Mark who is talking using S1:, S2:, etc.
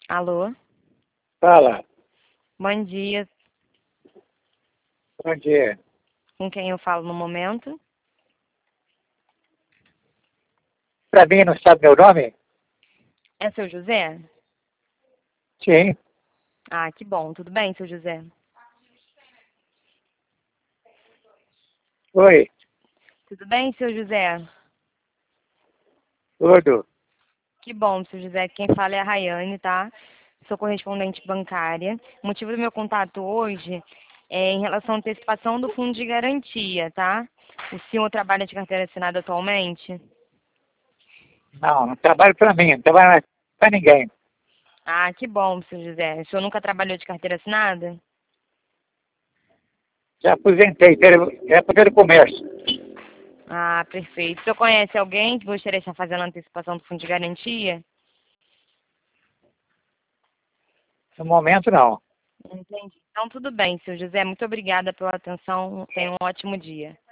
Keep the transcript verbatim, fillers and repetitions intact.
S1: Alô?
S2: Fala.
S1: Bom dia.
S2: Bom dia.
S1: Com quem eu falo no momento?
S2: Para mim, não sabe meu nome?
S1: É seu José?
S2: Sim.
S1: Ah, que bom. Tudo bem, seu José?
S2: Oi.
S1: Tudo bem, seu José?
S2: Tudo.
S1: Que bom, seu José. Quem fala é a Rayane, tá? Sou correspondente bancária. O motivo do meu contato hoje é em relação à antecipação do fundo de garantia, tá? O senhor trabalha de carteira assinada atualmente?
S2: Não, não trabalho para mim, não trabalho para ninguém.
S1: Ah, que bom, seu José. O senhor nunca trabalhou de carteira assinada?
S2: Já aposentei, já aposentei do comércio.
S1: Ah, perfeito. O senhor conhece alguém que gostaria de estar fazendo a antecipação do fundo de garantia?
S2: No momento, não.
S1: Entendi. Então, tudo bem, seu José. Muito obrigada pela atenção. Tenha um ótimo dia.